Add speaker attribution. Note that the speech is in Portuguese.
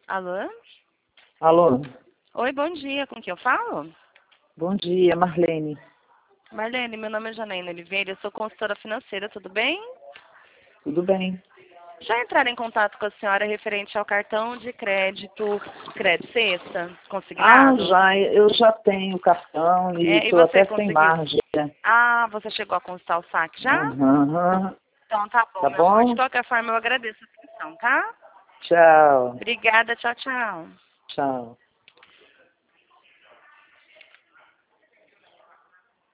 Speaker 1: Alô?
Speaker 2: Alô,
Speaker 1: Oi, bom dia. Com quem eu falo?
Speaker 2: bom dia, Marlene.
Speaker 1: Marlene, meu nome é Janaína Oliveira, eu sou consultora financeira, tudo bem?
Speaker 2: Tudo bem?
Speaker 1: Já entraram em contato com a senhora referente ao cartão de crédito Sexta, consignado?
Speaker 2: Eu já tenho cartão e
Speaker 1: E
Speaker 2: estou
Speaker 1: você
Speaker 2: até sem
Speaker 1: conseguiu?
Speaker 2: margem, né?
Speaker 1: Você chegou a consultar o saque já?
Speaker 2: Aham.
Speaker 1: Então tá bom,
Speaker 2: Tá
Speaker 1: meu amor. De
Speaker 2: bom?
Speaker 1: qualquer forma, eu agradeço a atenção, tá?
Speaker 2: Tchau,
Speaker 1: Obrigada, tchau, tchau.
Speaker 2: tchau.